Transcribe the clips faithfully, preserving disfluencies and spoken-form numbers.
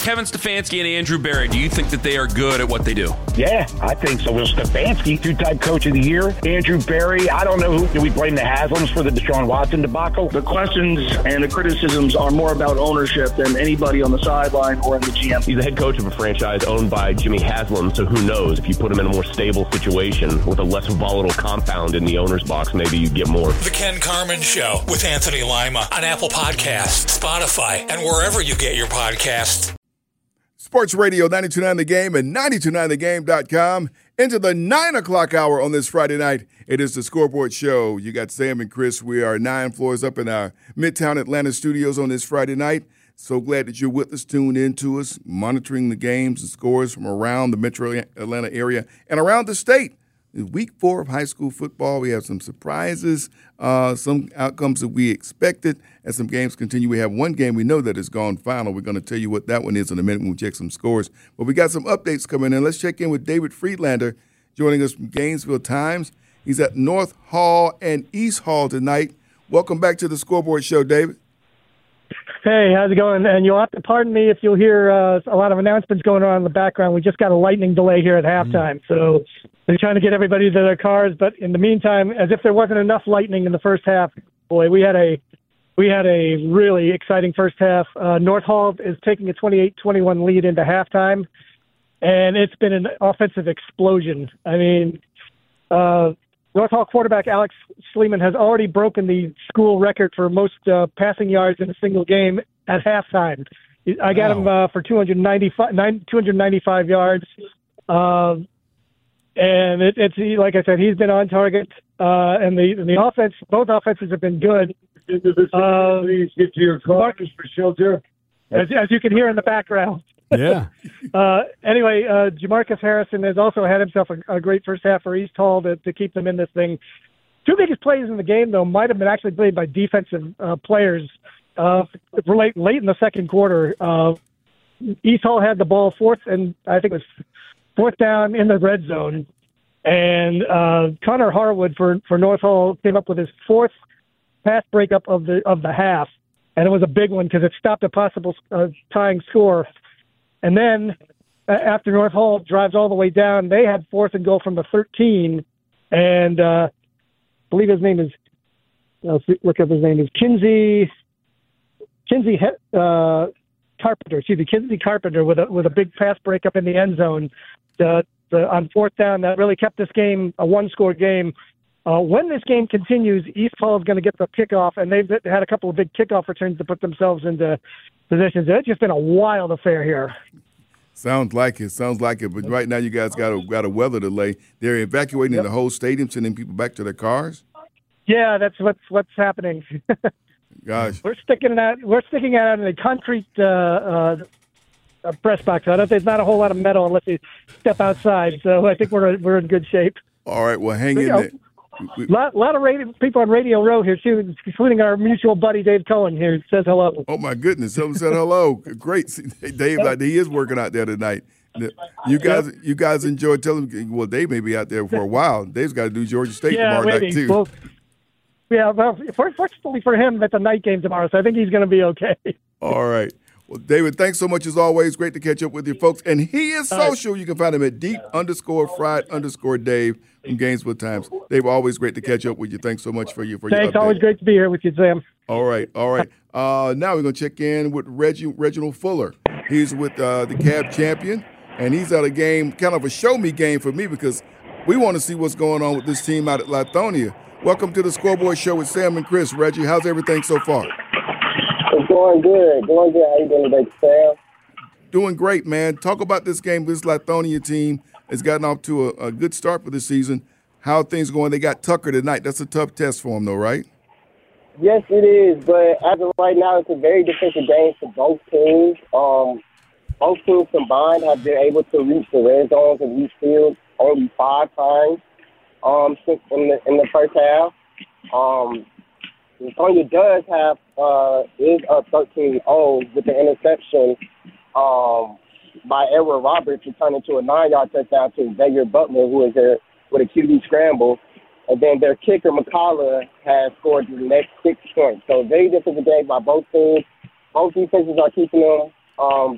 Kevin Stefanski and Andrew Berry, do you think that they are good at what they do? Yeah, I think so. Will Stefanski, two-time coach of the year. Andrew Berry, I don't know who. Do we blame the Haslams for the Deshaun Watson debacle? The questions and the criticisms are more about ownership than anybody on the sideline or in the G M. He's the head coach of a franchise owned by Jimmy Haslam, so who knows? If you put him in a more stable situation with a less volatile compound in the owner's box, maybe you get more. The Ken Carman Show with Anthony Lima on Apple Podcasts, Spotify, and wherever you get your podcasts. Sports Radio ninety-two point nine The Game and ninety-two point nine the game dot com. Into the nine o'clock hour on this Friday night. It is the Scoreboard Show. You got Sam and Chris. We are nine floors up in our Midtown Atlanta studios on this Friday night. So glad that you're with us, tuned in to us, monitoring the games and scores from around the metro Atlanta area and around the state. In week four of high school football, we have some surprises, uh, some outcomes that we expected. As some games continue, we have one game we know that is gone final. We're going to tell you what that one is in a minute when we check some scores. But we got some updates coming in. Let's check in with David Friedlander, joining us from Gainesville Times. He's at North Hall and East Hall tonight. Welcome back to the Scoreboard Show, David. Hey, how's it going? And you'll have to pardon me if you'll hear uh, a lot of announcements going on in the background. We just got a lightning delay here at halftime, mm-hmm. so they're trying to get everybody to their cars. But in the meantime, as if there wasn't enough lightning in the first half, boy, we had a we had a really exciting first half. Uh, North Hall is taking a twenty-eight twenty-one lead into halftime, and it's been an offensive explosion. I mean, uh, North Hall quarterback Alex Sleeman has already broken the school record for most uh, passing yards in a single game at halftime. I got wow. him uh, for two hundred ninety-five, two hundred ninety-five yards. Uh, and it, it's like I said, he's been on target. Uh, and the the offense, both offenses have been good. Uh, Please get to your cars for shelter. As, as you can hear in the background. Yeah. uh, anyway, uh, Jamarcus Harrison has also had himself a, a great first half for East Hall to, to keep them in this thing. Two biggest plays in the game, though, might have been actually played by defensive uh, players uh, late, late in the second quarter. Uh, East Hall had the ball fourth, and I think it was fourth down in the red zone. And uh, Connor Harwood for, for North Hall came up with his fourth pass breakup of the of the half. And it was a big one because it stopped a possible uh, tying score. And then uh, after North Hall drives all the way down, they had fourth and goal from the thirteen. And uh, I believe his name is, let's look up his name, is Kinsey, Kinsey uh, Carpenter, excuse me, Kinsey Carpenter with a, with a big pass breakup in the end zone uh, the, on fourth down. That really kept this game a one-score game. Uh, when this game continues, East Hall is going to get the kickoff, and they've had a couple of big kickoff returns to put themselves into positions. It's just been a wild affair here. Sounds like it. Sounds like it. But right now, you guys got a got a weather delay. They're evacuating yep. the whole stadium, sending people back to their cars. Yeah, that's what's what's happening. Gosh, we're sticking it out. We're sticking it out in a concrete uh, uh, press box. I don't. There's not a whole lot of metal unless you step outside. So I think we're we're in good shape. All right. Well, hang so, in you know, there. A lot, lot of radio, people on Radio Row here, too, including our mutual buddy Dave Cohen here, says hello. Oh, my goodness. Someone said hello. Great. Dave, like, he is working out there tonight. You guys yep. you guys enjoy telling well, Dave may be out there for a while. Dave's got to do Georgia State yeah, tomorrow maybe. night, too. Well, yeah, well, fortunately for him, that's a night game tomorrow, so I think he's going to be okay. All right. Well, David, thanks so much as always. Great to catch up with you folks. And he is social. You can find him at deep underscore fried underscore Dave from Gainesville Times. Dave, always great to catch up with you. Thanks so much for you for Thanks. your update. Always great to be here with you, Sam. All right. All right. Uh, now we're going to check in with Reggie, Reginald Fuller. He's with uh, the Cab champion, and he's at a game, kind of a show-me game for me because we want to see what's going on with this team out at Lithonia. Welcome to the Scoreboard Show with Sam and Chris. Reggie, how's everything so far? It's going good. Going good. How you doing today, Sam? Doing great, man. Talk about this game. This Lithonia team has gotten off to a, a good start for the season. How are things going? They got Tucker tonight. That's a tough test for them, though, right? Yes, it is. But as of right now, it's a very defensive game for both teams. Um, both teams combined have been able to reach the red zones of each field only five times um, since in the in the first half. Um, Lithonia does have uh, is up thirteen oh with the interception um, by Edward Roberts, returning to a nine-yard touchdown to Xavier Butler, who is there with a Q B scramble. And then their kicker, McCullough, has scored the next six points. So very defensive game by both teams. Both defenses are keeping them um,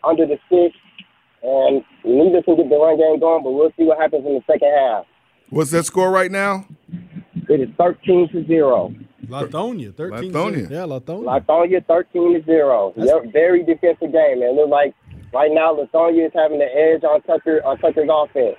under the six, and neither can get the run game going, but we'll see what happens in the second half. What's that score right now? It is thirteen to zero. Lithonia, thirteen. Lithonia. Yeah, Lithonia. Lithonia, thirteen to zero. Yep, very defensive game, man. Look like right now Lithonia is having the edge on Tucker on Tucker's offense.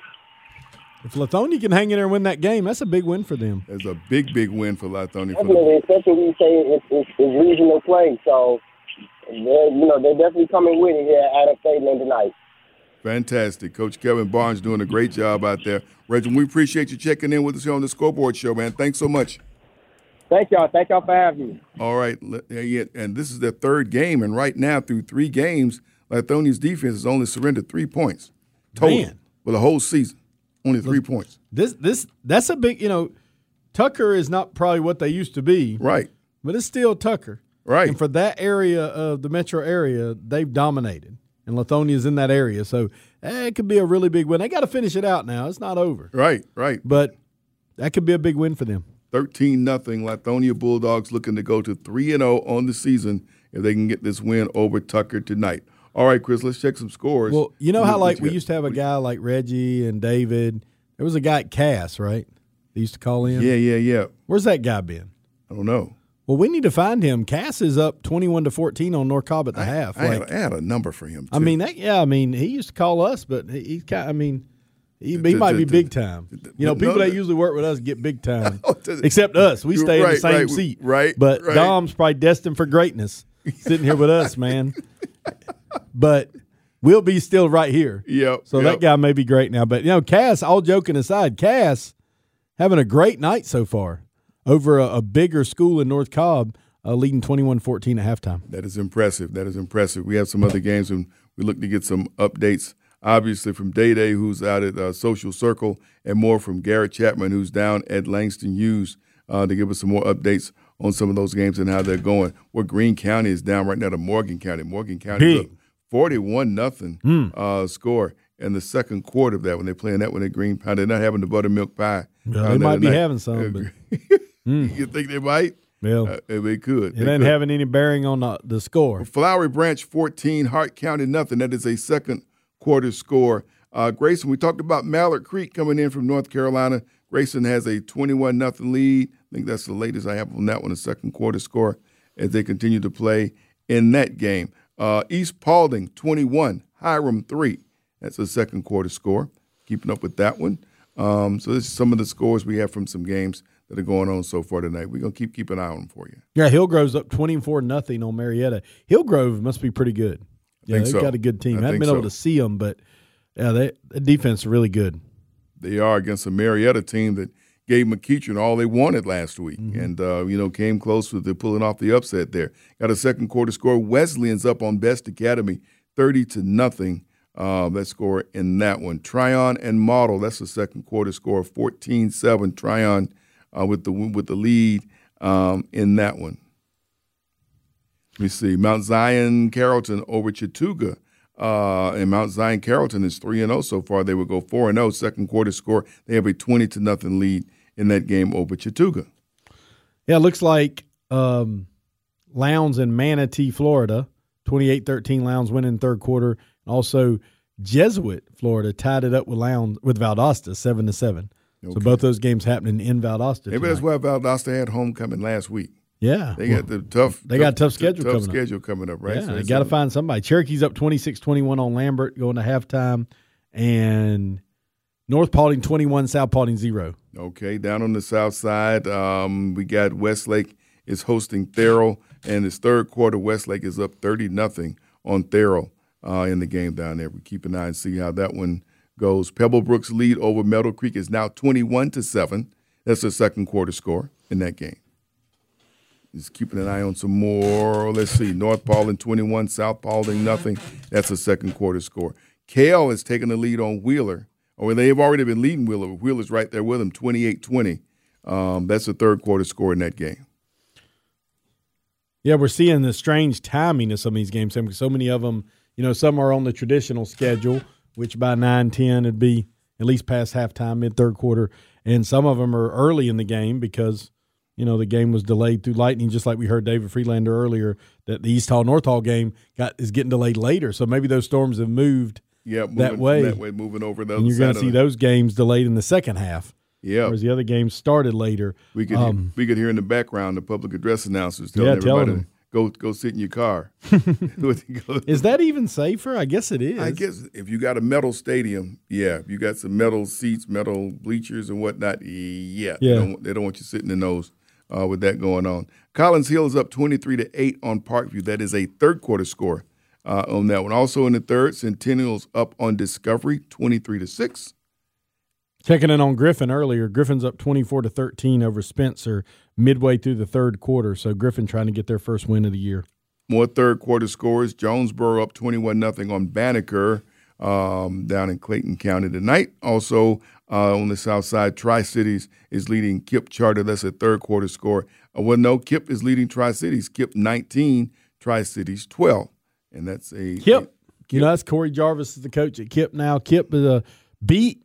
If Lithonia can hang in there and win that game, that's a big win for them. It's a big, big win for Lithonia. Definitely, especially when you say it's, it's, it's regional play. So, you know, they're definitely coming with it here at Adams Stadium tonight. Fantastic. Coach Kevin Barnes doing a great job out there. Reginald, we appreciate you checking in with us here on the Scoreboard Show, man. Thanks so much. Thank y'all. Thank y'all for having me. All right. And this is their third game, and right now through three games, Lithonia's defense has only surrendered three points total Man. for the whole season. Only three Look, points. This this that's a big, you know, Tucker is not probably what they used to be. Right. But it's still Tucker. Right. And for that area of the metro area, they've dominated. And Lithonia's in that area. So eh, it could be a really big win. They got to finish it out now. It's not over. Right, right. But that could be a big win for them. thirteen nothing. Lithonia Bulldogs looking to go to three and oh on the season if they can get this win over Tucker tonight. All right, Chris, let's check some scores. Well, you know how, like, we got? used to have a guy like Reggie and David. There was a guy at Cass, right? They used to call in. Yeah, yeah, yeah. Where's that guy been? I don't know. Well, we need to find him. Cass is up twenty-one to fourteen on North Cobb at the I, half. I, like, had, I had a number for him, too. I mean, that, yeah, I mean, he used to call us, but he, he's kind. I mean, he, he The- might the- be the- big time. You know, no, people that the- usually work with us get big time, except us. We stay in Right, the same right, seat, right, But right. Dom's probably destined for greatness, sitting here with us, man. But we'll be still right here. Yep. So yep. that guy may be great now. But, you know, Cass, all joking aside, Cass having a great night so far over a, a bigger school in North Cobb, uh, leading twenty-one fourteen at halftime. That is impressive. That is impressive. We have some other games, and we look to get some updates, obviously, from Day Day, who's out at uh, Social Circle, and more from Garrett Chapman, who's down at Langston Hughes, uh, to give us some more updates on some of those games and how they're going. Where Greene County is down right now to Morgan County. Morgan County is up forty-one nothing Mm. uh, score in the second quarter of that when they're playing that one at Greene County. They're not having the buttermilk pie. Well, uh, they the might other be night. having some, but mm. You think they might? Well, uh, they could. it They ain't could. having any bearing on the, the score. Flowery Branch fourteen, Hart County nothing. That is a second quarter score. Uh, Grayson, we talked about Mallard Creek coming in from North Carolina. Grayson has a twenty-one nothing lead. I think that's the latest I have on that one, a second quarter score as they continue to play in that game. Uh, East Paulding twenty-one, Hiram three. That's a second quarter score. Keeping up with that one. Um, so this is some of the scores we have from some games that are going on so far tonight. We're going to keep keep an eye on them for you. Yeah, Hillgrove's up twenty-four nothing on Marietta. Hillgrove must be pretty good. Yeah, think they've so. got a good team. I I haven't think been so. able to see them, but yeah, they, the defense is really good. They are against a Marietta team that gave McEachern all they wanted last week, Mm-hmm. and uh, you know came close to the pulling off the upset there. Got a second quarter score. Wesleyan's up on Best Academy, thirty to nothing. Uh, that score in that one. Tryon and Model. That's the second quarter score, fourteen seven. Tryon uh, with the with the lead um, in that one. Let me see. Mount Zion Carrollton over Chattooga. Uh, and Mount Zion Carrollton is three and oh so far. They would go four and oh. Second quarter score. They have a twenty to nothing lead in that game over Chattooga. Yeah, it looks like um, Lowndes in Manatee, Florida, twenty-eight thirteen. Lowndes winning third quarter. Also, Jesuit, Florida, tied it up with Lowndes with Valdosta, seven to seven. Okay. So both those games happening in Valdosta. Maybe tonight. that's why Valdosta had homecoming last week. Yeah, They got the tough. They got a tough schedule tough coming up. schedule coming up, right? Yeah, So they it's got to a- find somebody. Cherokee's up twenty-six twenty-one on Lambert going to halftime, and North Paulding twenty-one, South Paulding zero. Okay, down on the south side, um, we got Westlake is hosting Thurl, and his third quarter, Westlake is up thirty nothing on Thurl uh, in the game down there. We keep an eye and see how that one goes. Pebblebrook's lead over Meadow Creek is now twenty-one to seven. That's the second quarter score in that game. Just keeping an eye on some more. Let's see. North Paulding twenty-one, South Paulding nothing. That's a second quarter score. Kale is taking the lead on Wheeler. Or they've already been leading Wheeler. Wheeler's right there with them, twenty-eight twenty. Um, that's the third quarter score in that game. Yeah, we're seeing the strange timing of some of these games. So many of them, you know, some are on the traditional schedule, which by nine ten it'd be at least past halftime, mid-third quarter. And some of them are early in the game because you know, the game was delayed through lightning, just like we heard David Freelander earlier, that the East Hall North Hall game got is getting delayed later. So maybe those storms have moved yeah, moving, that way. That way, moving over the other and you're going to see those games delayed in the second half. Yeah, whereas the other games started later. We could um, we could hear in the background the public address announcers telling yeah, everybody telling to go go sit in your car. Is that even safer? I guess it is. I guess if you got a metal stadium, yeah. If you got some metal seats, metal bleachers, and whatnot, yeah, yeah. They don't, they don't want you sitting in those uh, with that going on. Collins Hill is up twenty-three to eight on Parkview. That is a third quarter score uh, on that one. Also in the third, Centennial's up on Discovery, twenty-three to six. Checking in on Griffin earlier, Griffin's up twenty-four to thirteen over Spencer midway through the third quarter. So Griffin trying to get their first win of the year. More third quarter scores. Jonesboro up twenty-one nothing on Banneker um, down in Clayton County tonight. Also uh, on the south side, Tri-Cities is leading Kip Charter. That's a third quarter score. Uh, well, no, Kip is leading Tri-Cities. Kip nineteen, Tri-Cities twelve. And that's a Kip. A, Kip. You know, that's Corey Jarvis is the coach at Kip now. Kip is a beat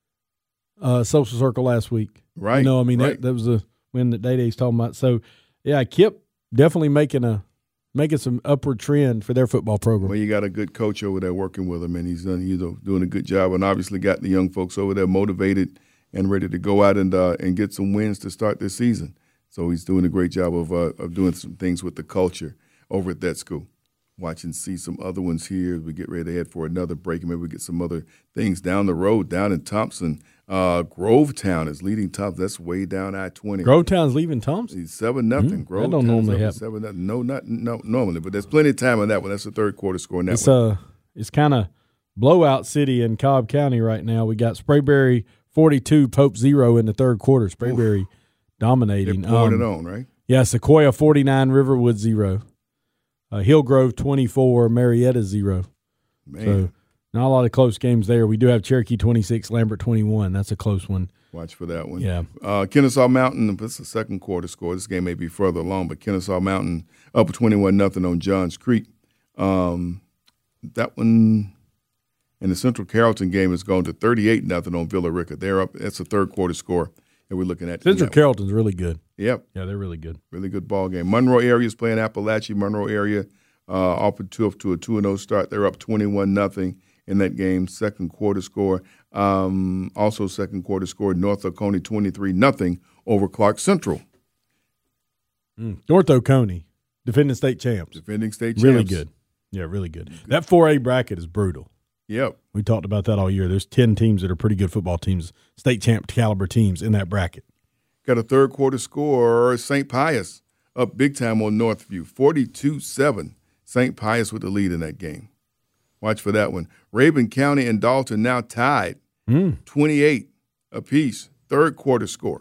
uh, Social Circle last week. Right. You know, I mean, right. that, that was a win that Day Day's talking about. So, yeah, Kip definitely making a making some upward trend for their football program. Well, you got a good coach over there working with him, and he's done he's doing a good job, and obviously got the young folks over there motivated and ready to go out and uh, and get some wins to start this season. So he's doing a great job of uh, of doing some things with the culture over at that school. Watch and see some other ones here as we get ready to head for another break, and maybe we get some other things down the road. Down in Thompson, uh, Grovetown is leading Thompson. That's way down I twenty. Grovetown's leaving Thompson? seven nothing. Mm, that don't normally happen. seven nothing. No, not no, normally, but there's plenty of time on that one. That's the third quarter score in that it's, one. Uh, it's kind of blowout city in Cobb County right now. We got Sprayberry forty-two, Pope zero in the third quarter. Sprayberry Oof. dominating. They're pouring um, it on, right? Yeah, Sequoia forty-nine, Riverwood zero. Uh, Hillgrove twenty-four, Marietta zero. Man. So not a lot of close games there. We do have Cherokee twenty-six, Lambert twenty-one. That's a close one. Watch for that one. Yeah. Uh, Kennesaw Mountain, this is the second quarter score. This game may be further along, but Kennesaw Mountain up twenty-one nothing on Johns Creek. Um, that one and the Central Carrollton game has gone to thirty-eight nothing on Villa Rica. They're up. That's the third quarter score that we're looking at. Central Carrollton's really good. Yep. Yeah, they're really good. Really good ball game. Monroe area is playing Appalachia. Monroe area uh, off to, to a two and oh start. They're up twenty-one nothing in that game. Second quarter score. Um, also second quarter score, North Oconee twenty-three nothing over Clark Central. Mm. North Oconee, defending state champs. Defending state champs. Really good. Yeah, really good. That four A bracket is brutal. Yep. We talked about that all year. There's ten teams that are pretty good football teams, state champ caliber teams in that bracket. Got a third quarter score. Saint Pius up big time on Northview, forty-two seven. Saint Pius with the lead in that game. Watch for that one. Rabun County and Dalton now tied, mm. twenty-eight apiece. Third quarter score.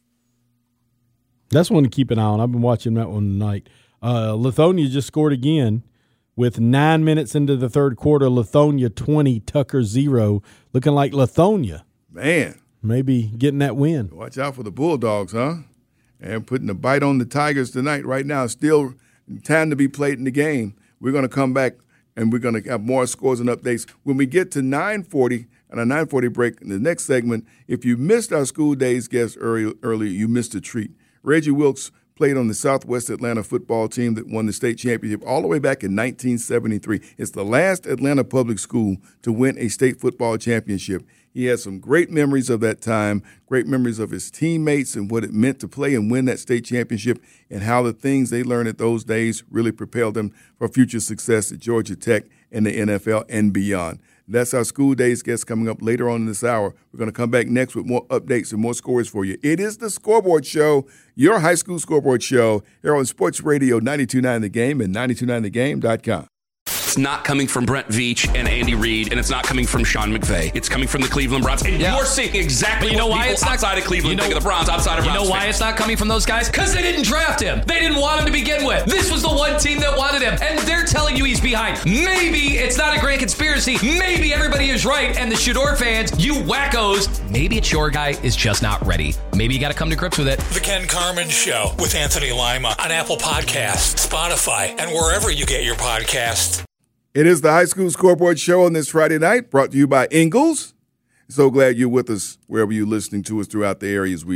That's one to keep an eye on. I've been watching that one tonight. Uh, Lithonia just scored again with nine minutes into the third quarter. Lithonia twenty, Tucker zero. Looking like Lithonia. Man. Maybe getting that win. Watch out for the Bulldogs, huh? And putting a bite on the Tigers tonight. Right now, still time to be played in the game. We're going to come back, and we're going to have more scores and updates. When we get to nine forty, and a nine forty break in the next segment, if you missed our School Days guest early, earlier, you missed a treat. Reggie Wilkes played on the Southwest Atlanta football team that won the state championship all the way back in nineteen seventy-three. It's the last Atlanta public school to win a state football championship. He has some great memories of that time, great memories of his teammates and what it meant to play and win that state championship, and how the things they learned at those days really propelled them for future success at Georgia Tech and the N F L and beyond. That's our School Days guest coming up later on in this hour. We're going to come back next with more updates and more scores for you. It is the Scoreboard Show, your high school scoreboard show, here on Sports Radio ninety-two point nine The Game and ninety-two point nine the game dot com. It's not coming from Brent Veach and Andy Reid, and it's not coming from Sean McVay. It's coming from the Cleveland Browns. And yeah. you're seeing exactly you know what why people it's not, outside of Cleveland you know, think of the Browns, outside of You Browns know why fans. it's not coming from those guys? Because they didn't draft him. They didn't want him to begin with. This was the one team that wanted him, and they're telling you he's behind. Maybe it's not a grand conspiracy. Maybe everybody is right, and the Shador fans, you wackos, maybe it's your guy is just not ready. Maybe you got to come to grips with it. The Ken Carman Show with Anthony Lima on Apple Podcasts, Spotify, and wherever you get your podcasts. It is the High School Scoreboard Show on this Friday night, brought to you by Ingles. So glad you're with us wherever you're listening to us throughout the areas we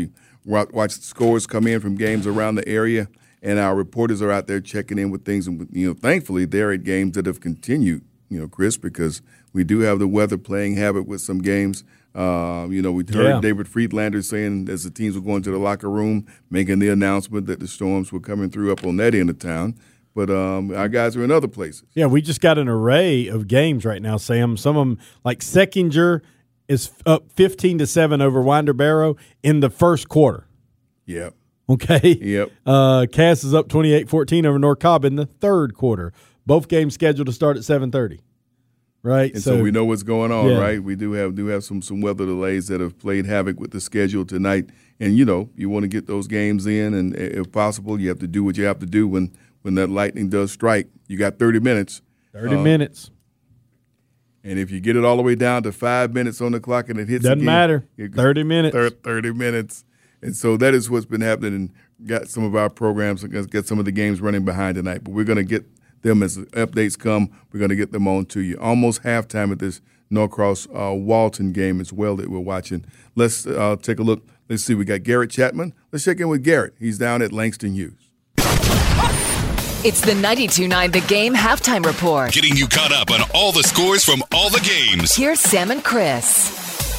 watch, watch scores come in from games around the area, and our reporters are out there checking in with things. And, you know, thankfully, they're at games that have continued, you know, Chris, because we do have the weather playing havoc with some games. Uh, you know, we heard Yeah. David Friedlander saying as the teams were going to the locker room, making the announcement that the storms were coming through up on that end of town. But um, our guys are in other places. Yeah, we just got an array of games right now, Sam. Some of them, like Seckinger, is up fifteen to seven over Winder Barrow in the first quarter. Yep. Okay? Yep. Uh, Cass is up twenty-eight fourteen over North Cobb in the third quarter. Both games scheduled to start at seven thirty. Right? And so, so we know what's going on, yeah. right? We do have do have some some weather delays that have played havoc with the schedule tonight. And, you know, you want to get those games in, and if possible, you have to do what you have to do when, when that lightning does strike. You got thirty minutes. thirty uh, minutes. And if you get it all the way down to five minutes on the clock and it hits Doesn't again, matter. thirty minutes. thirty minutes. And so that is what's been happening, and got some of our programs, get some of the games running behind tonight. But we're going to get them as updates come. We're going to get them on to you. Almost halftime at this Norcross uh, Walton game as well that we're watching. Let's uh, take a look. Let's see. We got Garrett Chapman. Let's check in with Garrett. He's down at Langston Hughes. It's the ninety-two point nine The Game halftime report. Getting you caught up on all the scores from all the games. Here's Sam and Chris.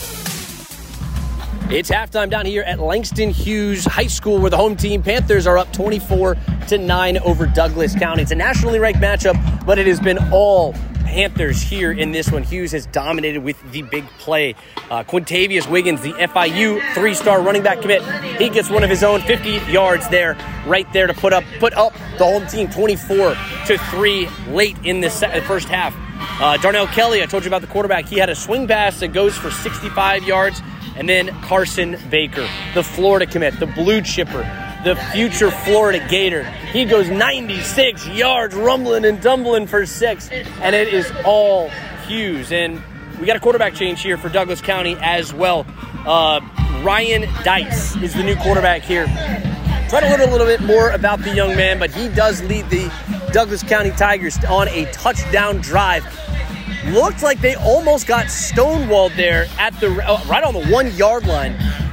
It's halftime down here at Langston Hughes High School, where the home team Panthers are up twenty-four to nine over Douglas County. It's a nationally ranked matchup, but it has been all Panthers here in this one. Hughes has dominated with the big play. Uh, Quintavious Wiggins, the F I U three-star running back commit, he gets one of his own fifty yards there, right there to put up put up the home team twenty-four to three late in the se- first half. Uh, Darnell Kelly, I told you about the quarterback. He had a swing pass that goes for sixty-five yards. And then Carson Baker, the Florida commit, the blue chipper, the future Florida Gator. He goes ninety-six yards, rumbling and tumbling for six, and it is all Hughes. And we got a quarterback change here for Douglas County as well. Uh, Ryan Dice is the new quarterback here. Try to learn a little bit more about the young man, but he does lead the Douglas County Tigers on a touchdown drive. Looked like they almost got stonewalled there at the uh, right on the one-yard line.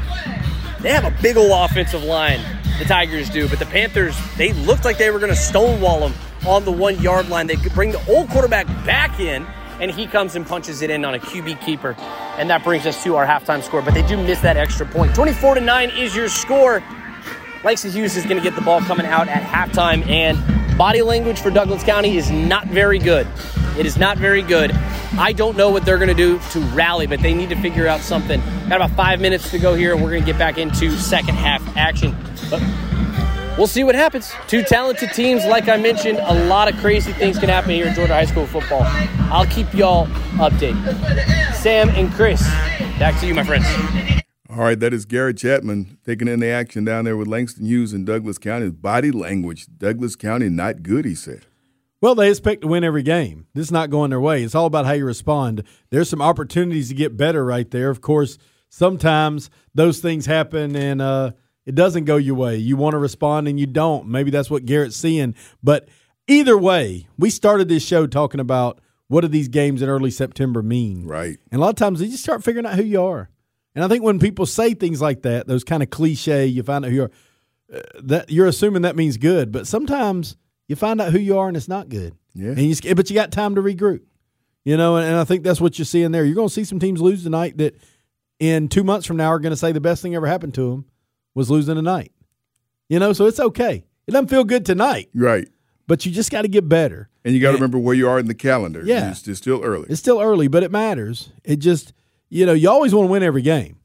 They have a big old offensive line, the Tigers do, but the Panthers, they looked like they were going to stonewall them on the one-yard line. They bring the old quarterback back in, and he comes and punches it in on a Q B keeper, and that brings us to our halftime score. But they do miss that extra point. twenty-four to nine is your score. Langston Hughes is going to get the ball coming out at halftime, and body language for Douglas County is not very good. It is not very good. I don't know what they're going to do to rally, but they need to figure out something. Got about five minutes to go here, and we're going to get back into second half action. But we'll see what happens. Two talented teams, like I mentioned. A lot of crazy things can happen here in Georgia High School football. I'll keep y'all updated. Sam and Chris, back to you, my friends. All right, that is Garrett Chapman taking in the action down there with Langston Hughes in Douglas County. Body language, Douglas County not good, he said. Well, they expect to win every game. This is not going their way. It's all about how you respond. There's some opportunities to get better right there. Of course, sometimes those things happen and uh, it doesn't go your way. You want to respond and you don't. Maybe that's what Garrett's seeing. But either way, we started this show talking about what do these games in early September mean. Right. And a lot of times you just start figuring out who you are. And I think when people say things like that, those kind of cliche, you find out who you are, uh, that you're assuming that means good. But sometimes you find out who you are and it's not good. Yeah. And you, but you got time to regroup. You know, and, and I think that's what you're seeing there. You're going to see some teams lose tonight that in two months from now are going to say the best thing ever happened to them was losing tonight. You know, so it's okay. It doesn't feel good tonight. Right. But you just got to get better. And you got to remember where you are in the calendar. Yeah. It's, it's still early. It's still early, but it matters. It just, you know, you always want to win every game.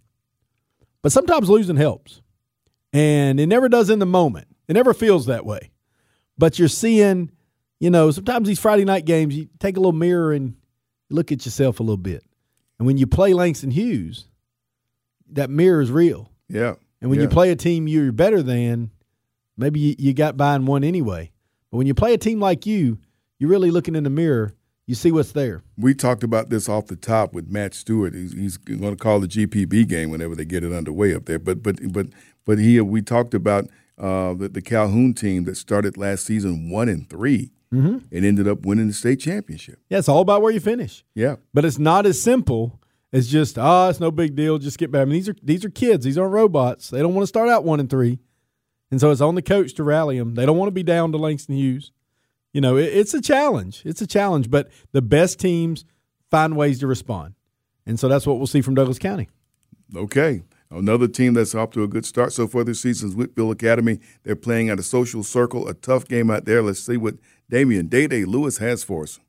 But sometimes losing helps. And it never does in the moment. It never feels that way. But you're seeing, you know, sometimes these Friday night games, you take a little mirror and look at yourself a little bit. And when you play Langston Hughes, that mirror is real. Yeah. And when yeah. you play a team you're better than, maybe you, you got by in one anyway. But when you play a team like you, you're really looking in the mirror. You see what's there. We talked about this off the top with Matt Stewart. He's, he's going to call the G P B game whenever they get it underway up there. But but but but he we talked about uh, the, the Calhoun team that started last season one and three mm-hmm. and ended up winning the state championship. Yeah, it's all about where you finish. Yeah, but it's not as simple It's just, oh, it's no big deal. Just get back. I mean, these are these are kids. These aren't robots. They don't want to start out one and three. And so it's on the coach to rally them. They don't want to be down to Langston Hughes. You know, it, it's a challenge. It's a challenge. But the best teams find ways to respond. And so that's what we'll see from Douglas County. Okay. Another team that's off to a good start so far this season is Whitfield Academy. They're playing at a Social Circle, a tough game out there. Let's see what Damian Day-Day Lewis has for us.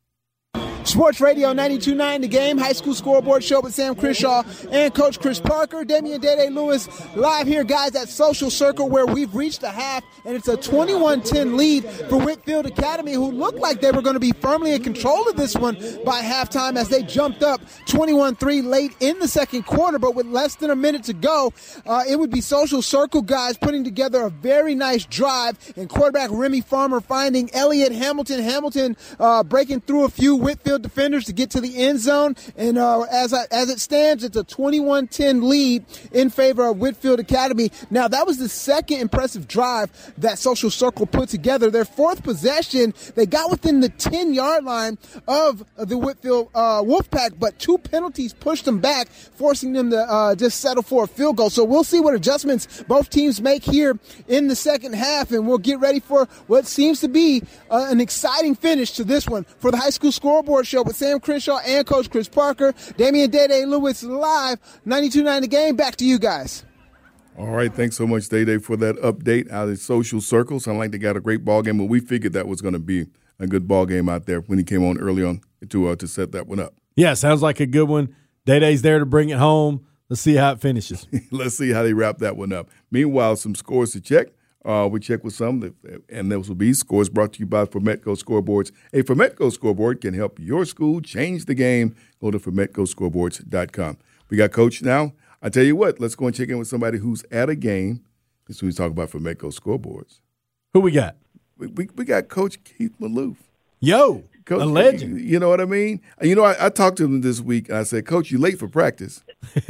Sports Radio ninety-two point nine The Game, high school scoreboard show with Sam Crishaw and Coach Chris Parker. Damian Day-Day Lewis live here, guys, at Social Circle where we've reached a half, and it's a twenty-one ten lead for Whitfield Academy, who looked like they were going to be firmly in control of this one by halftime as they jumped up twenty-one three late in the second quarter. But with less than a minute to go, uh, it would be Social Circle guys putting together a very nice drive, and quarterback Remy Farmer finding Elliott Hamilton. Hamilton uh, breaking through a few Whitfield defenders to get to the end zone, and uh, as I, as it stands, it's a twenty-one ten lead in favor of Whitfield Academy. Now, that was the second impressive drive that Social Circle put together. Their fourth possession, they got within the ten-yard line of the Whitfield uh, Wolfpack, but two penalties pushed them back, forcing them to uh, just settle for a field goal. So we'll see what adjustments both teams make here in the second half, and we'll get ready for what seems to be uh, an exciting finish to this one. For the high school scoreboard show with Sam Crishaw and Coach Chris Parker, Damian Day-Day Lewis live, ninety-two point nine The Game. Back to you guys. All right, thanks so much, Day-Day, for that update out of Social Circle. Sound like they got a great ball game, but we figured that was going to be a good ball game out there when he came on early on to uh, to set that one up. Yeah, sounds like a good one. Day-Day's there to bring it home. Let's see how it finishes. Let's see how they wrap that one up. Meanwhile, some scores to check. Uh, we check with some, and those will be scores brought to you by Formetco Scoreboards. A Formetco Scoreboard can help your school change the game. Go to formetco scoreboards dot com. We got Coach now. I tell you what, let's go and check in with somebody who's at a game. As we talk about Formetco Scoreboards. Who we got? We, we, we got Coach Keith Maloof. Yo, Coach, a legend. You know what I mean? You know, I, I talked to him this week, and I said, Coach, you late for practice.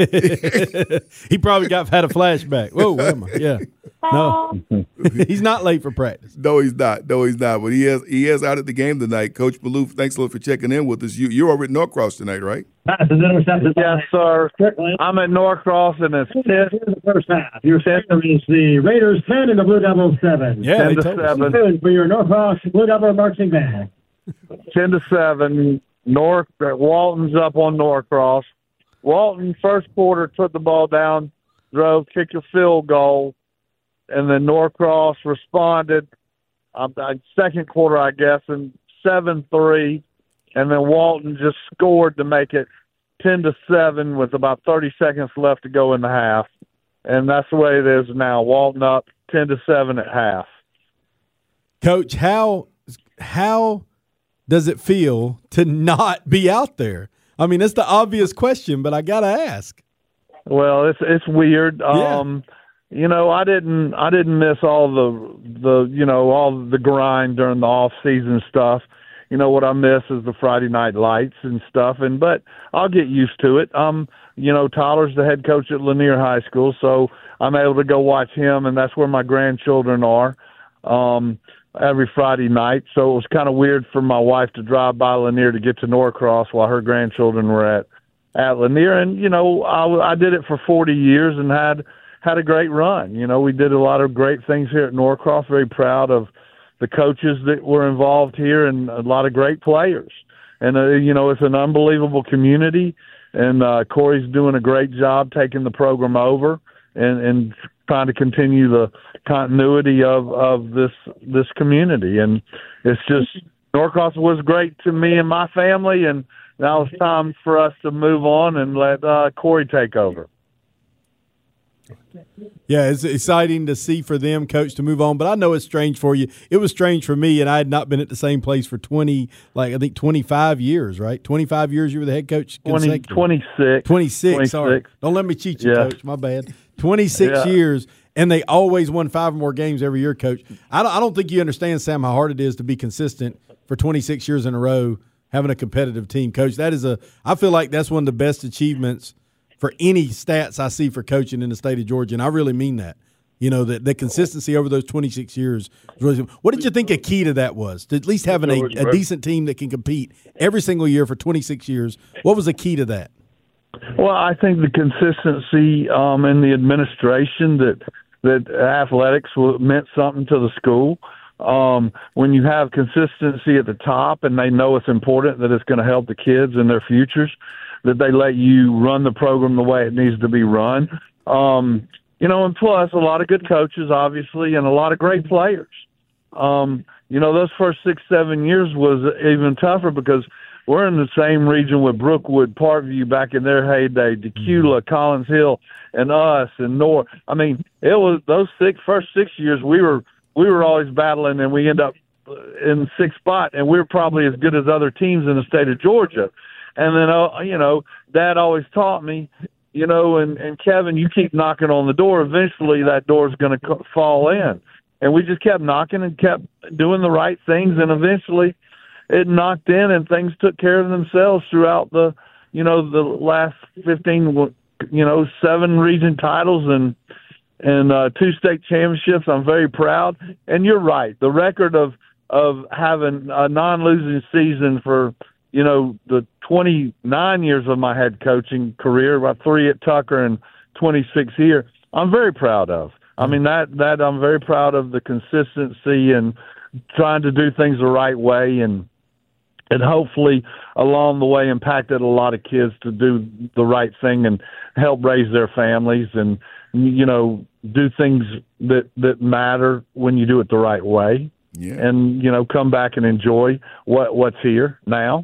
He probably got had a flashback. Whoa, where am I? Yeah. No, he's not late for practice. No, he's not. No, he's not. But he is he is out at the game tonight. Coach Maloof, thanks a lot for checking in with us. You, you're over at Norcross tonight, right? Yes, sir. I'm at Norcross, and it's Here's the first half. Your center is the Raiders ten and the Blue Devils seven. Yeah, ten to seven. For your Norcross Blue Devil marching band. ten to seven. North Walton's up on Norcross. Walton first quarter took the ball down, drove, kicked a field goal, and then Norcross responded. Um, second quarter, I guess, and seven three, and then Walton just scored to make it ten to seven with about thirty seconds left to go in the half, and that's the way it is now. Walton up ten to seven at half. Coach, how how does it feel to not be out there? I mean, it's the obvious question, but I gotta ask. Well, it's it's weird. Yeah. Um, you know, I didn't I didn't miss all the the you know all the grind during the off season stuff. You know what I miss is the Friday night lights and stuff. And but I'll get used to it. Um, you know, Tyler's the head coach at Lanier High School, so I'm able to go watch him, and that's where my grandchildren are. Um, every Friday night, so it was kind of weird for my wife to drive by Lanier to get to Norcross while her grandchildren were at, at Lanier. And, you know, I, I did it for forty years and had had a great run. You know, we did a lot of great things here at Norcross, very proud of the coaches that were involved here and a lot of great players. And, uh, you know, it's an unbelievable community, and uh, Corey's doing a great job taking the program over and, and trying to continue the continuity of, of this this community. And it's just, Norcross was great to me and my family, and now it's time for us to move on and let uh, Corey take over. Yeah, it's exciting to see for them, Coach, to move on. But I know it's strange for you. It was strange for me, and I had not been at the same place for twenty, like I think twenty-five years, right? twenty-five years you were the head coach. twenty, twenty-six. twenty-six. twenty-six. Sorry, don't let me cheat you, yeah. Coach. My bad. twenty-six yeah. years, and they always won five or more games every year, Coach. I don't, I don't think you understand, Sam, how hard it is to be consistent for twenty-six years in a row, having a competitive team, Coach. That is a. I feel like that's one of the best achievements for any stats I see for coaching in the state of Georgia, and I really mean that. You know, the, the consistency over those twenty-six years. Really, what did you think a key to that was? To at least having a, a decent team that can compete every single year for twenty-six years. What was the key to that? Well, I think the consistency um, in the administration that that athletics meant something to the school. Um, when you have consistency at the top and they know it's important, that it's going to help the kids and their futures, that they let you run the program the way it needs to be run. Um, you know, and plus a lot of good coaches, obviously, and a lot of great players. Um, you know, those first six, seven years was even tougher because we're in the same region with Brookwood, Parkview back in their heyday, Decula, Collins Hill, and us, and North. I mean, it was those six first six years we were we were always battling, and we end up in sixth spot, and we we're probably as good as other teams in the state of Georgia. And then, uh, you know, Dad always taught me, you know, and, and Kevin, you keep knocking on the door. Eventually, that door's going to co- fall in. And we just kept knocking and kept doing the right things, and eventually it knocked in, and things took care of themselves throughout the, you know, the last fifteen, you know, seven region titles and and uh, two state championships. I'm very proud. And you're right, the record of of having a non-losing season for, you know, the twenty-nine years of my head coaching career, about three at Tucker and twenty-six here, I'm very proud of. I mean, that, that I'm very proud of the consistency and trying to do things the right way, and and hopefully along the way impacted a lot of kids to do the right thing and help raise their families and, you know, do things that, that matter when you do it the right way. Yeah. And, you know, come back and enjoy what what's here now.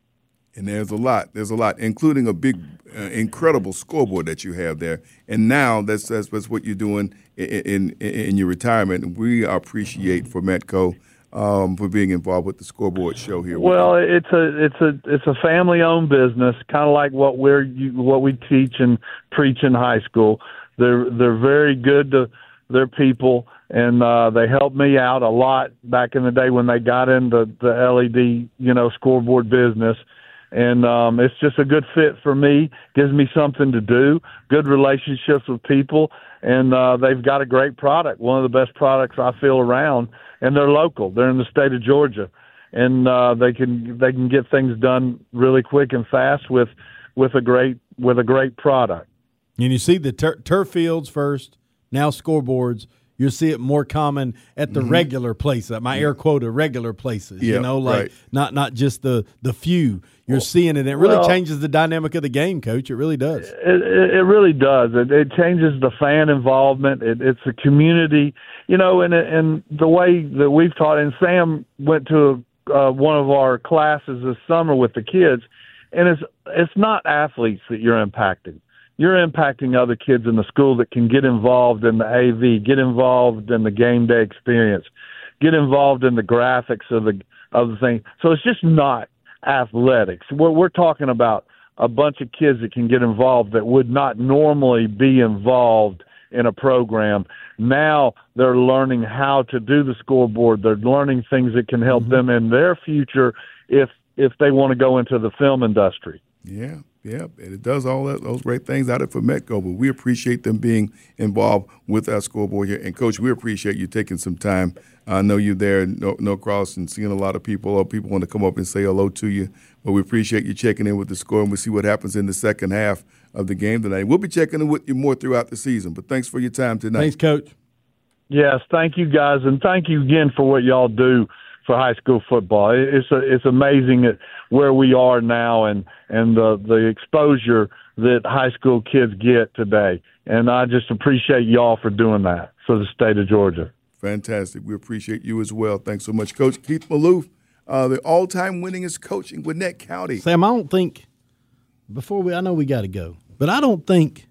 And there's a lot. There's a lot, including a big, uh, incredible scoreboard that you have there. And now that's that's, that's what you're doing in, in in your retirement. We appreciate for Metco um, for being involved with the scoreboard show here. Well, it's a it's a it's a family-owned business, kind of like what we're you, what we teach and preach in high school. They're they're very good to their people, and uh, they helped me out a lot back in the day when they got into the L E D, you know, scoreboard business. And um, it's just a good fit for me, gives me something to do, good relationships with people, and uh, they've got a great product, one of the best products I feel around, and they're local. They're in the state of Georgia, and uh, they can they can get things done really quick and fast with with a great with a great product. And you see the tur- turf fields first, now scoreboards. You'll see it more common at the mm-hmm. regular places, my air quote, regular places, yeah, you know, like right. not not just the, the few. You're well, seeing it. It really well, changes the dynamic of the game, Coach. It really does. It, it, it really does. It, it changes the fan involvement. It, it's a community, you know, and, and the way that we've taught. And Sam went to uh, one of our classes this summer with the kids, and it's it's not athletes that you're impacting. You're impacting other kids in the school that can get involved in the A V, get involved in the game day experience, get involved in the graphics of the of the thing. So it's just not athletics. We're, we're talking about a bunch of kids that can get involved that would not normally be involved in a program. Now they're learning how to do the scoreboard. They're learning things that can help mm-hmm. them in their future if if they want to go into the film industry. Yeah. Yeah, and it does all that, those great things out of for Metco, but we appreciate them being involved with our scoreboard here. And, Coach, we appreciate you taking some time. I know you're there, no, no cross, and seeing a lot of people, or people want to come up and say hello to you, but we appreciate you checking in with the score, and we'll see what happens in the second half of the game tonight. We'll be checking in with you more throughout the season, but thanks for your time tonight. Thanks, Coach. Yes, thank you, guys, and thank you again for what y'all do for high school football. It's a, it's amazing where we are now and, and the, the exposure that high school kids get today. And I just appreciate y'all for doing that for the state of Georgia. Fantastic. We appreciate you as well. Thanks so much, Coach Keith Maloof, uh, the all-time winningest coach in Gwinnett County. Sam, I don't think, before we, I know we got to go, but I don't think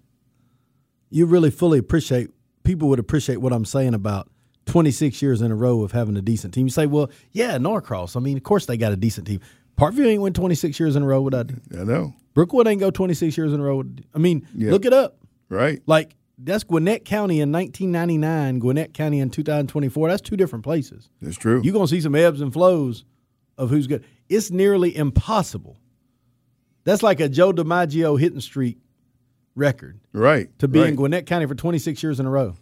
you really fully appreciate, people would appreciate what I'm saying about twenty-six years in a row of having a decent team. You say, well, yeah, Norcross. I mean, of course they got a decent team. Parkview ain't win twenty-six years in a row without it. I know. Brookwood ain't go twenty-six years in a row. I mean, yeah. Look it up. Right. Like, that's Gwinnett County in nineteen ninety-nine, Gwinnett County in two thousand twenty-four. That's two different places. That's true. You're going to see some ebbs and flows of who's good. It's nearly impossible. That's like a Joe DiMaggio hitting streak record. Right. To be right. in Gwinnett County for twenty-six years in a row.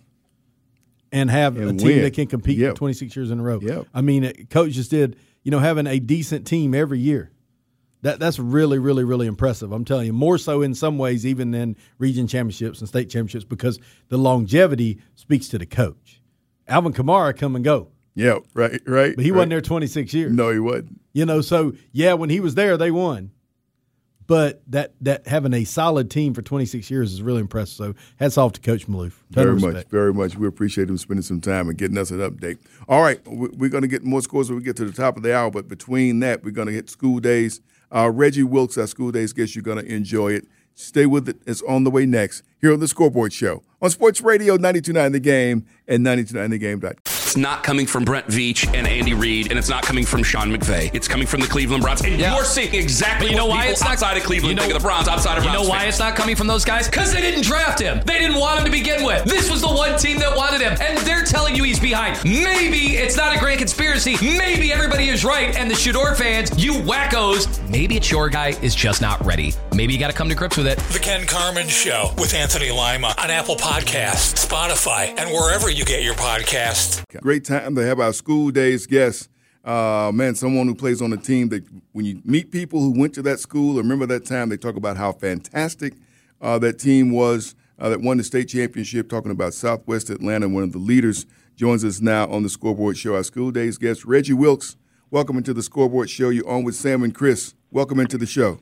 And have and a team win. that can compete yep. for twenty-six years in a row. Yep. I mean, Coach just did, you know, having a decent team every year. That that's really, really, really impressive. I'm telling you, more so in some ways even than region championships and state championships, because the longevity speaks to the coach. Alvin Kamara come and go. Yeah, right, right. But he right. wasn't there twenty-six years. No, he wasn't. You know, so yeah, when he was there, they won. But that that having a solid team for twenty-six years is really impressive. So hats off to Coach Maloof. Very much, very much. We appreciate him spending some time and getting us an update. All right, we're going to get more scores when we get to the top of the hour, but between that, we're going to hit school days. Uh, Reggie Wilkes, our school days guest, you're going to enjoy it. Stay with it. It's on the way next here on the Scoreboard Show on Sports Radio ninety-two point nine The Game and ninety-two point nine the game dot com. It's not coming from Brent Veach and Andy Reid, and it's not coming from Sean McVay. It's coming from the Cleveland Browns. And Yeah. you're seeing exactly You know what why people it's not- outside of Cleveland you know- think of the Browns, outside of You Browns know why fans. it's not coming from those guys? Because they didn't draft him. They didn't want him to begin with. This was the one team that wanted him, and they're telling you he's behind. Maybe it's not a grand conspiracy. Maybe everybody is right, and the Shador fans, you wackos, maybe it's your guy is just not ready. Maybe you got to come to grips with it. The Ken Carmen Show with Anthony Lima on Apple Podcasts, Spotify, and wherever you get your podcasts. Great time to have our school days guests. Uh, man, someone who plays on a team that when you meet people who went to that school, remember that time, they talk about how fantastic uh, that team was uh, that won the state championship, talking about Southwest Atlanta. One of the leaders joins us now on the Scoreboard Show. Our school days guest, Reggie Wilkes. Welcome into the Scoreboard Show. You're on with Sam and Chris. Welcome into the show.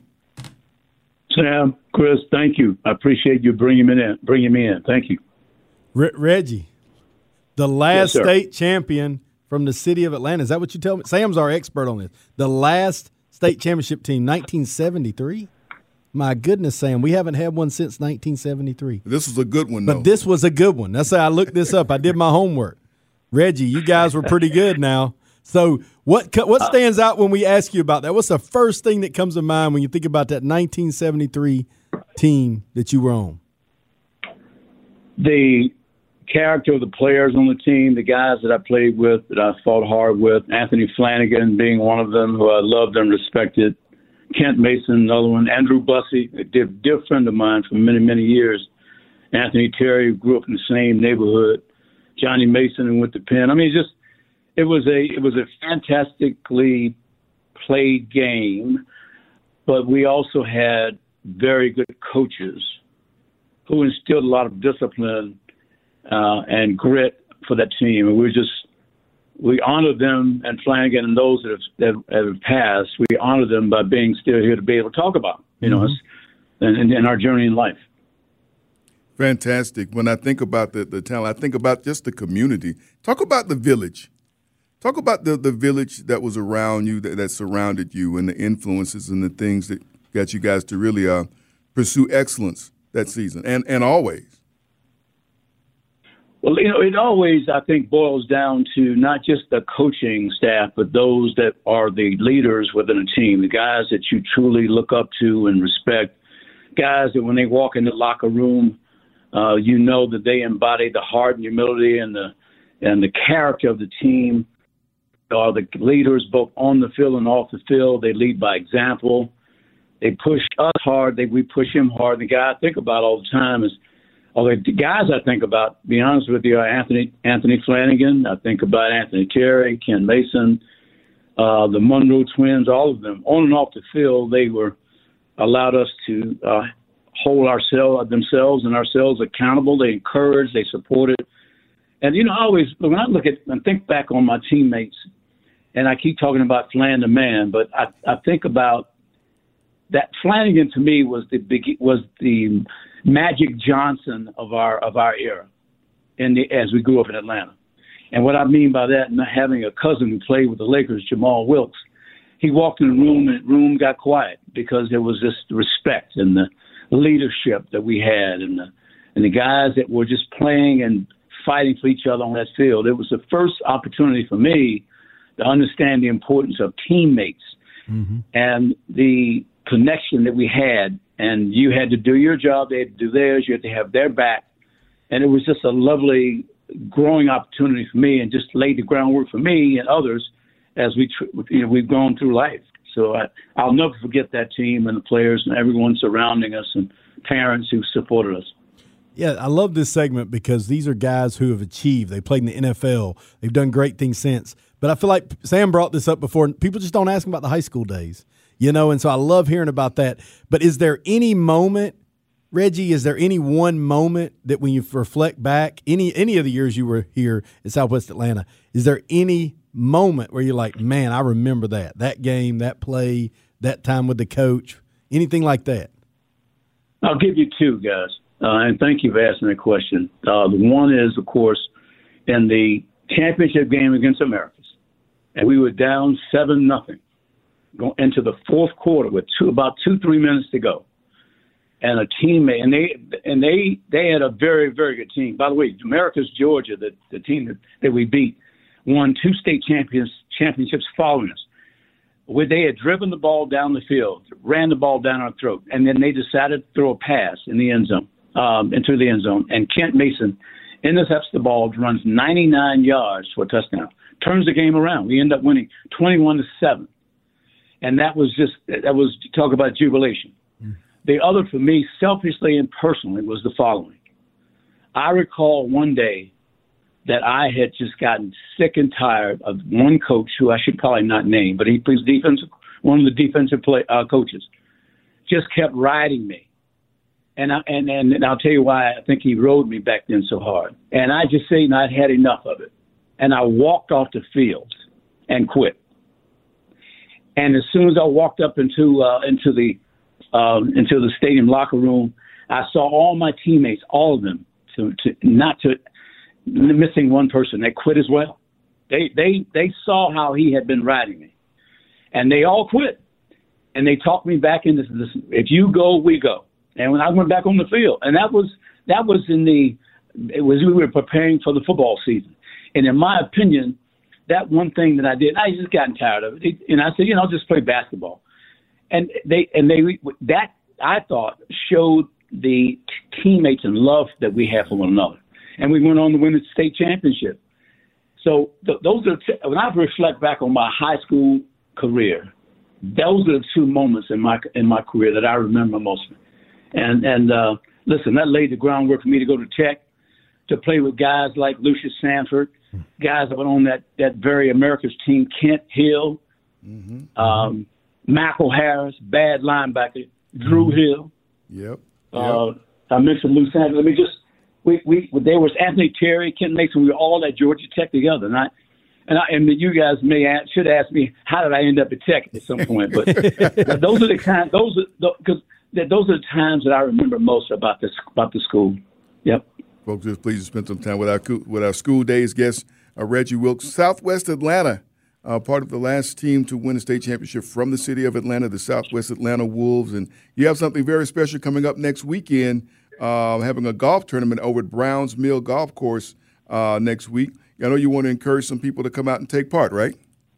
Sam, Chris, thank you. I appreciate you bringing me in. Bringing me in. Thank you. Re- Reggie, the last Yes, sir. state champion from the city of Atlanta. Is that what you tell me? Sam's our expert on this. The last state championship team, nineteen seventy-three. My goodness, Sam, we haven't had one since nineteen seventy-three. This was a good one, though. But this was a good one. That's how I looked this up. I did my homework. Reggie, you guys were pretty good now. So what co- what stands out when we ask you about that? What's the first thing that comes to mind when you think about that nineteen seventy-three team that you were on? The character of the players on the team, the guys that I played with, that I fought hard with, Anthony Flanagan being one of them, who I loved and respected, Kent Mason, another one, Andrew Bussey, a dear, dear friend of mine for many, many years, Anthony Terry, who grew up in the same neighborhood, Johnny Mason, who went to Penn. I mean, just it was a it was a fantastically played game, but we also had very good coaches who instilled a lot of discipline uh, and grit for that team. And we just we honor them, and Flanagan and those that have, that have passed. We honor them by being still here to be able to talk about, you know, us and, and our journey in life. Fantastic. When I think about the, the talent, I think about just the community. Talk about the village. Talk about the, the village that was around you, that, that surrounded you, and the influences and the things that got you guys to really uh, pursue excellence that season and, and always. Well, you know, it always, I think, boils down to not just the coaching staff, but those that are the leaders within a team, the guys that you truly look up to and respect, guys that when they walk in the locker room, uh, you know that they embody the heart and humility and the and the character of the team. Are the leaders both on the field and off the field. They lead by example. They push us hard. They, we push him hard. The guy I think about all the time is, all the guys I think about, to be honest with you, are Anthony Anthony Flanagan. I think about Anthony Terry, Ken Mason, uh, the Monroe twins, all of them. On and off the field, they were allowed us to uh, hold ourselves, themselves and ourselves accountable. They encouraged, they supported. And, you know, I always, when I look at and think back on my teammates, and I keep talking about Flan the man, but I, I think about that Flanagan to me was the big, was the Magic Johnson of our of our era, in the, as we grew up in Atlanta. And what I mean by that, not having a cousin who played with the Lakers, Jamal Wilkes, he walked in the room and the room got quiet because there was this respect and the leadership that we had, and the and the guys that were just playing and fighting for each other on that field. It was the first opportunity for me to understand the importance of teammates mm-hmm. and the connection that we had. And you had to do your job, they had to do theirs, you had to have their back. And it was just a lovely growing opportunity for me, and just laid the groundwork for me and others as we, you know, we've gone through life. So I, I'll never forget that team and the players and everyone surrounding us and parents who supported us. Yeah, I love this segment because these are guys who have achieved. They played in the N F L. They've done great things since. But I feel like Sam brought this up before, and people just don't ask them about the high school days. You know, and so I love hearing about that. But is there any moment, Reggie, is there any one moment that when you reflect back, any any of the years you were here in Southwest Atlanta, is there any moment where you're like, man, I remember that, that game, that play, that time with the coach, anything like that? I'll give you two, guys, uh, and thank you for asking that question. Uh, the one is, of course, in the championship game against Americas, and we were down seven nothing going into the fourth quarter with two about two three minutes to go, and a teammate, and they and they they had a very very good team. By the way, Americas Georgia, the the team that, that we beat, won two state champions championships following us, where they had driven the ball down the field, ran the ball down our throat, and then they decided to throw a pass in the end zone, um, into the end zone, and Kent Mason intercepts the ball, runs ninety-nine yards for a touchdown, turns the game around. We end up winning twenty-one to seven, and that was just that was talk about jubilation. Mm. The other for me, selfishly and personally, was the following. I recall one day that I had just gotten sick and tired of one coach who I should probably not name, but he plays defensive, one of the defensive play, uh, coaches, just kept riding me. And, I, and, and and I'll tell you why I think he rode me back then so hard. And I just say I'd had enough of it. And I walked off the field and quit. And as soon as I walked up into uh, into the um, into the stadium locker room, I saw all my teammates, all of them, to, to not to missing one person. They quit as well. They they they saw how he had been riding me, and they all quit. And they talked me back into this. If you go, we go. And when I went back on the field, and that was that was in the it was we were preparing for the football season. And in my opinion, that one thing that I did, I just gotten tired of it. And I said, you know, I'll just play basketball. And they and they that I thought showed the teammates and love that we have for one another. And we went on to win the state championship. So th- those are t- when I reflect back on my high school career, those are the two moments in my in my career that I remember most. And and uh, listen, that laid the groundwork for me to go to Tech, to play with guys like Lucius Sanford, guys that were on that that very America's team, Kent Hill, mm-hmm. um, Michael Harris, bad linebacker, Drew mm-hmm. Hill. Yep. Uh, yep. I mentioned Lou Sanford. Let me just. We, we there was Anthony Terry, Kent Mason. We were all at Georgia Tech together, and I and I and you guys may ask, should ask me how did I end up at Tech at some point. But those are the kind those are because those are the times that I remember most about this about the school. Yep. Folks, just please spend some time with our with our school days guest, uh, Reggie Wilkes, Southwest Atlanta, uh, part of the last team to win a state championship from the city of Atlanta, the Southwest Atlanta Wolves, and you have something very special coming up next weekend. Uh, having a golf tournament over at Browns Mill Golf Course uh, next week. I know you want to encourage some people to come out and take part, right?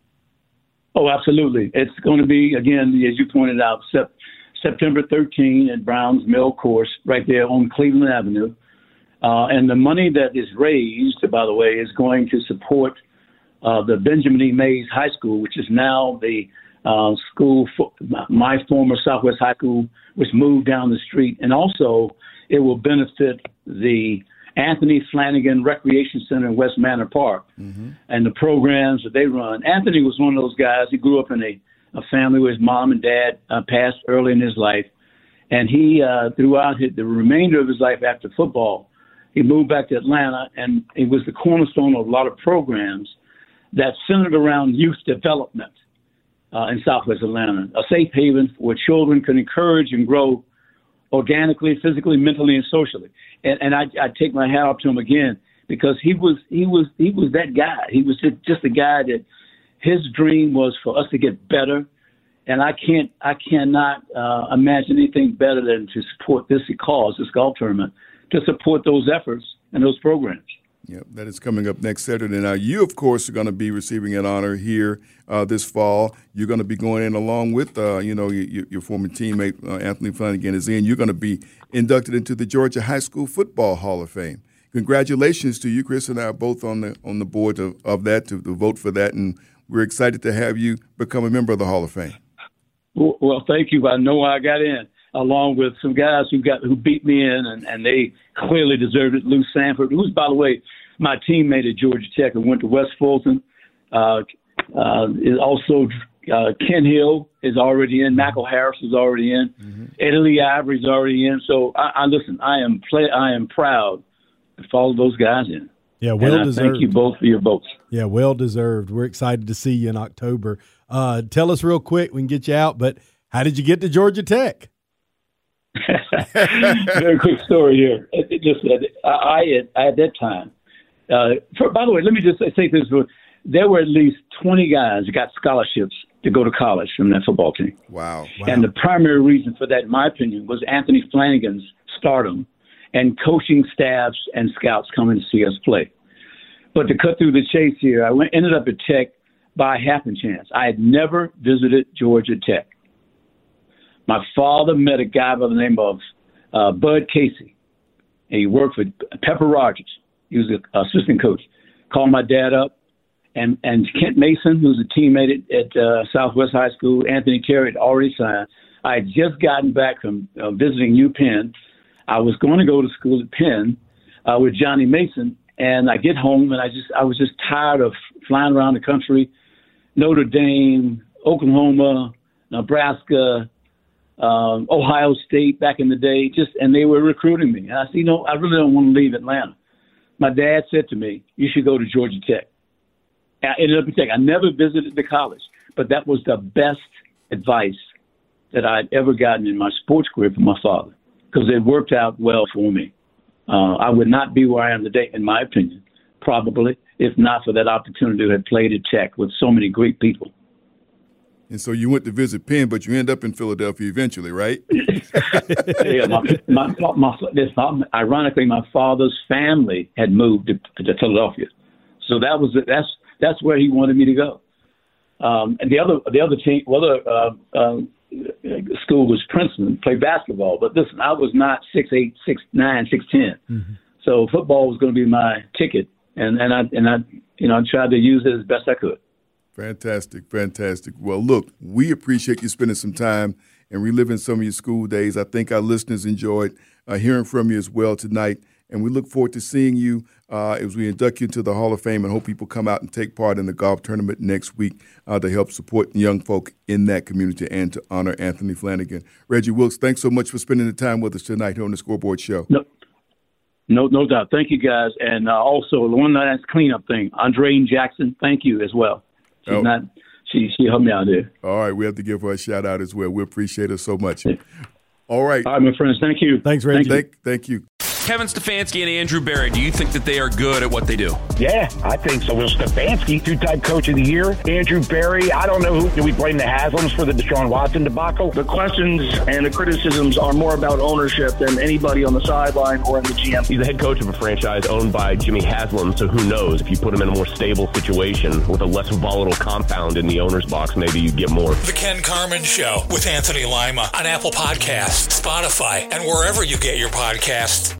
Oh, absolutely. It's going to be, again, as you pointed out, sep- September thirteenth at Browns Mill Course right there on Cleveland Avenue. Uh, and the money that is raised, by the way, is going to support uh, the Benjamin E. Mays High School, which is now the uh, school, for my former Southwest High School, which moved down the street. And also, it will benefit the Anthony Flanagan Recreation Center in West Manor Park mm-hmm. and the programs that they run. Anthony was one of those guys. He grew up in a, a family where his mom and dad uh, passed early in his life. And he, uh, throughout his, the remainder of his life after football, he moved back to Atlanta, and it was the cornerstone of a lot of programs that centered around youth development uh, in Southwest Atlanta, a safe haven where children can encourage and grow organically, physically, mentally, and socially. And, and I, I take my hat off to him again because he was he was he was that guy. He was just, just a guy that his dream was for us to get better. And I can't I cannot uh, imagine anything better than to support this cause, this golf tournament, to support those efforts and those programs. Yeah, that is coming up next Saturday. Now, you, of course, are going to be receiving an honor here uh, this fall. You're going to be going in along with, uh, you know, your, your former teammate, uh, Anthony Flanagan is in. You're going to be inducted into the Georgia High School Football Hall of Fame. Congratulations to you. Chris and I are both on the on the board of, of that, to, to vote for that, and we're excited to have you become a member of the Hall of Fame. Well, well thank you. I know I got in, along with some guys who got who beat me in, and, and they clearly deserved it. Lou Sanford, who's, by the way, my teammate at Georgia Tech and went to West Fulton, uh, uh, is also uh, Ken Hill is already in. Michael Harris is already in. Mm-hmm. Eddie Lee Ivory is already in. So I, I listen. I am play. I am proud to follow those guys in. Yeah, well and deserved. Thank you both for your votes. Yeah, well deserved. We're excited to see you in October. Uh, tell us real quick. We can get you out, but how did you get to Georgia Tech? Very quick story here. It, it just I, I at that time. Uh, for, by the way, let me just say this: there were at least twenty guys that got scholarships to go to college from that football team. Wow! wow. And the primary reason for that, in my opinion, was Anthony Flanagan's stardom and coaching staffs and scouts coming to see us play. But to cut through the chase here, I went, ended up at Tech by happen chance. I had never visited Georgia Tech. My father met a guy by the name of uh, Bud Casey, and he worked for Pepper Rogers. He was an assistant coach. Called my dad up, and, and Kent Mason, who was a teammate at, at uh, Southwest High School, Anthony Terry had already signed. I had just gotten back from uh, visiting UPenn. I was going to go to school at Penn uh, with Johnny Mason, and I get home, and I just I was just tired of flying around the country, Notre Dame, Oklahoma, Nebraska, um, Ohio State back in the day, just and they were recruiting me. And I said, you know, I really don't want to leave Atlanta. My dad said to me, you should go to Georgia Tech. I ended up at Tech. I never visited the college, but that was the best advice that I'd ever gotten in my sports career from my father, because it worked out well for me. Uh, I would not be where I am today, in my opinion, probably, if not for that opportunity to have played at Tech with so many great people. And so you went to visit Penn, but you end up in Philadelphia eventually, right? yeah, my, my, my, this, ironically, my father's family had moved to, to Philadelphia, so that was that's that's where he wanted me to go. Um, and the other the other team, well, other uh, uh, school was Princeton, played basketball. But listen, I was not six eight, six nine, six ten, mm-hmm. so football was going to be my ticket, and and I and I you know I tried to use it as best I could. Fantastic, fantastic. Well, look, we appreciate you spending some time and reliving some of your school days. I think our listeners enjoyed uh, hearing from you as well tonight, and we look forward to seeing you uh, as we induct you into the Hall of Fame and hope people come out and take part in the golf tournament next week uh, to help support young folk in that community and to honor Anthony Flanagan. Reggie Wilkes, thanks so much for spending the time with us tonight here on the Scoreboard Show. No, no, no doubt. Thank you, guys. And uh, also, the one last cleanup thing, Andre Jackson, thank you as well. She's oh. not, she, she helped me out there. All right, we have to give her a shout out as well. We appreciate her so much. Yeah. All right. All right, my friends. Thank you. Thanks, Reggie. Thank, thank you. Kevin Stefanski and Andrew Berry, do you think that they are good at what they do? Yeah, I think so. Will Stefanski, two-time coach of the year. Andrew Berry, I don't know who. Do we blame the Haslams for the Deshaun Watson debacle? The questions and the criticisms are more about ownership than anybody on the sideline or in the G M. He's the head coach of a franchise owned by Jimmy Haslam, so who knows? If you put him in a more stable situation with a less volatile compound in the owner's box, maybe you get more. The Ken Carman Show with Anthony Lima on Apple Podcasts, Spotify, and wherever you get your podcasts.